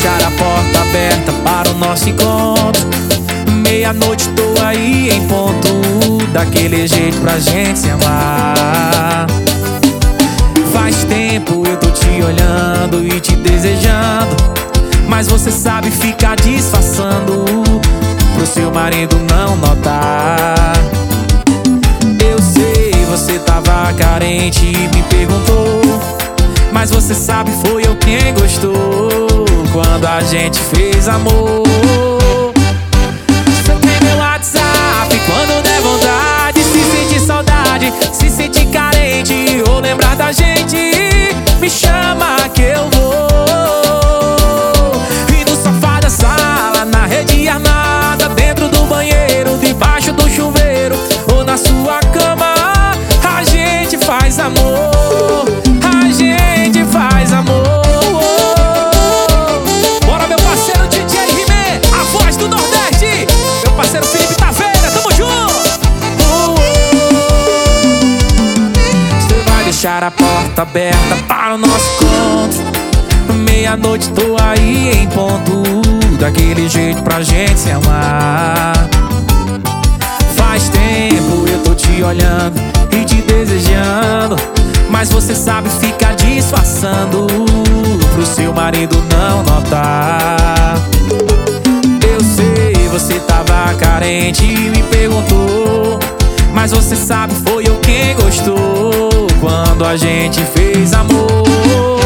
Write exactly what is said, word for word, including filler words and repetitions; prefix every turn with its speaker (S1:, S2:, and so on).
S1: deixar a porta aberta para o nosso encontro. Meia-noite tô aí em ponto, daquele jeito pra gente se amar. Faz tempo eu tô te olhando e te desejando, mas você sabe ficar disfarçando pro seu marido não notar. Eu sei, você tava carente e me perguntou, mas você sabe foi eu quem gostou quando a gente fez amor. Você tem meu WhatsApp, quando der vontade, se sentir saudade, se sentir carente ou lembrar da gente, me chama que eu vou. E no sofá da sala, na rede armada, dentro do banheiro, debaixo do chuveiro ou na sua cama, a gente faz amor, a gente faz amor. Bora, meu parceiro D J He-Man, a voz do Nordeste, meu parceiro Felipe Taveira, tamo junto. Você vai deixar a porta aberta para o nosso encontro. Meia-noite tô aí em ponto, daquele jeito pra gente se amar. Faz tempo eu tô te olhando e te desejando, mas você sabe ficar disfarçando pro seu marido não notar. Eu sei, você tava carente e me perguntou, mas você sabe foi eu quem gostou quando a gente fez amor.